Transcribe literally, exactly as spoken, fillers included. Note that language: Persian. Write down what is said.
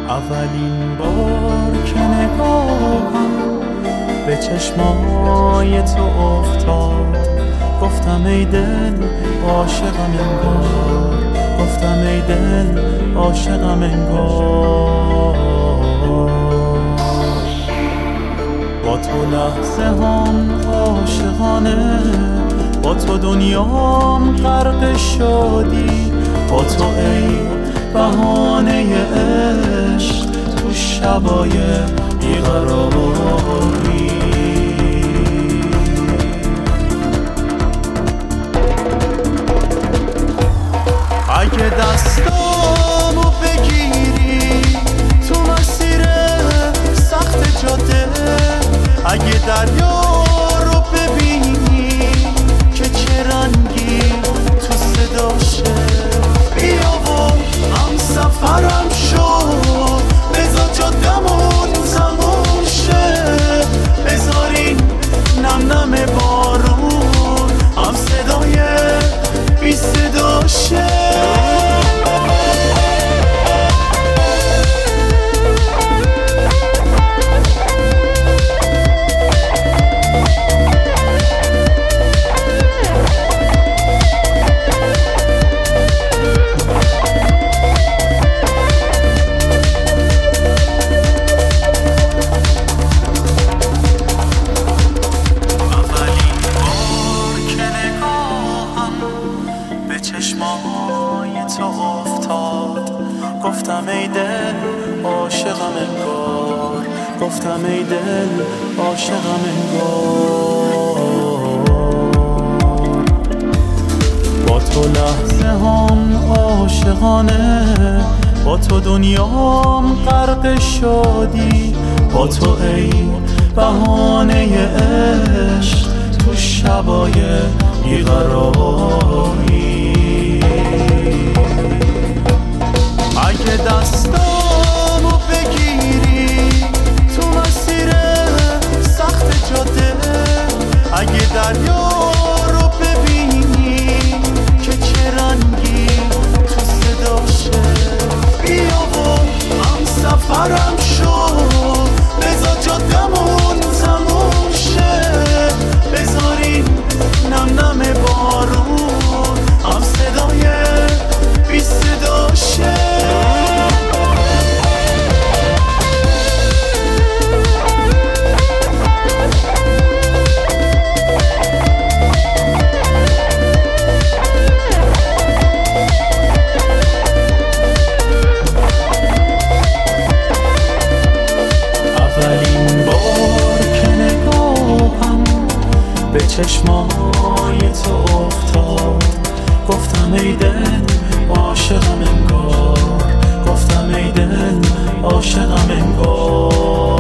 اولین بار که نگاهم به چشمای تو افتاد، گفتم ای دل عاشقم انگار، گفتم ای دل عاشقم انگار. با تو لحظه هم عاشقانه، با تو دنیام غرق شادی، با تو ای بهانه عشق تو شبای بیقراری. اگه دستامو بگیری تو مسیر سخت جاده، اگه دریا رو ببینی که چه رنگی تو صداشه، بیا و هم سفرم شو، بذار جادمون تموم شه، بذارین نم نم بارون هم صدای بی صداشه. چشمای تو افتاد، گفتم ای دل عاشقم انگار، گفتم ای دل عاشقم انگار. با تو لحظه هم عاشقانه، با تو دنیام غرق شادی، با تو ای بهانه عشق تو شبای بیقراری. اگه دستامو بگیری تو مسیر سخت جاده، اگه دریا رو ببینی که چه رنگی تو صداشه، بیا و هم سفرم شو، بذار جادمون تموم شه، بذارین نم نم بارون هم صدای بی صداشه. به چشمای تو افتاد، گفتم ای دل عاشقم انگار، گفتم ای دل عاشقم انگار.